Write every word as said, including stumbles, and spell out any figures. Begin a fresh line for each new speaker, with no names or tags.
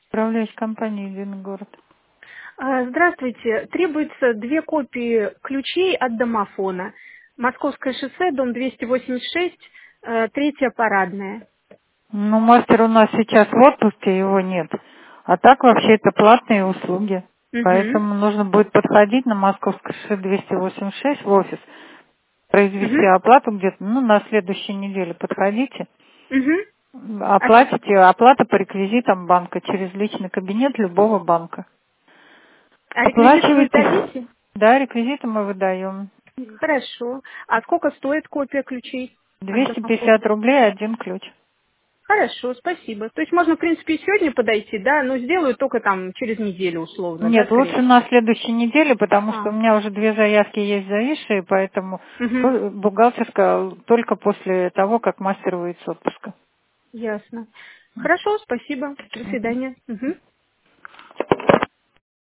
Управляющая компания «Единый город».
А, Здравствуйте. Требуется две копии ключей от домофона. Московское шоссе, дом двести восемьдесят шесть, э, третья парадная.
Ну, мастер у нас сейчас в отпуске, его нет. А так вообще это платные услуги.
Угу.
Поэтому нужно будет подходить на Московское шоссе двести восемьдесят шесть в офис, произвести
Угу.
оплату где-то, ну, на следующей неделе подходите,
Угу. А, с-
оплатите, оплата по реквизитам банка через личный кабинет любого банка.
а реквизиты вы
Оплачивайте.
сдадите?
Да, реквизиты мы выдаем.
Хорошо. А сколько стоит копия ключей от
двести пятьдесят
домофона?
рублей один ключ.
Хорошо, спасибо. То есть можно, в принципе, и сегодня подойти, да, но сделаю только там через неделю условно, да,
Нет,
скорее
лучше
всего.
на следующей неделе, потому что у
А,
меня уже две заявки есть зависшие, поэтому
угу.
то- бухгалтерская только после того, как мастер выйдет с отпуска.
Ясно. Хорошо, спасибо. До свидания. Мгм.